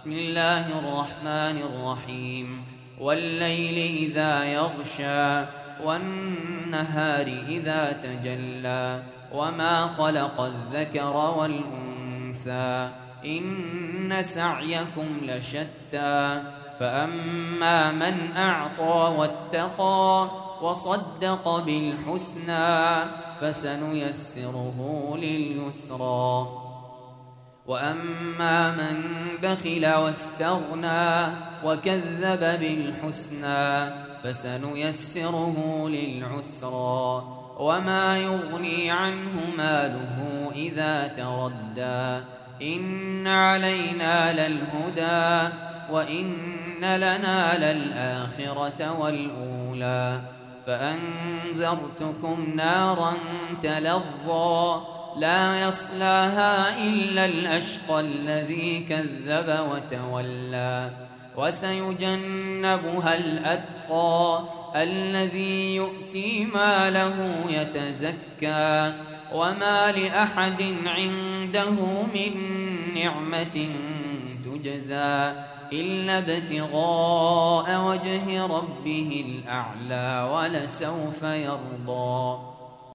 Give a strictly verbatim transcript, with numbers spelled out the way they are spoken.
بسم الله الرحمن الرحيم والليل إذا يغشى والنهار إذا تجلى وما خلق الذكر والأنثى إن سعيكم لشتى فأما من أعطى واتقى وصدق بالحسنى فسنيسره لليسرى وأما من بخل واستغنى وكذب بالحسنى فسنيسره للعسرى وما يغني عنه ماله إذا تردى إن علينا للهدى وإن لنا للآخرة والأولى فأنذرتكم نارا تلظى لا يصلاها إلا الأشقى الذي كذب وتولى وسيجنبها الأتقى الذي يؤتي ماله يتزكى وما لأحد عنده من نعمة تجزى إلا ابتغاء وجه ربه الأعلى ولسوف يرضى.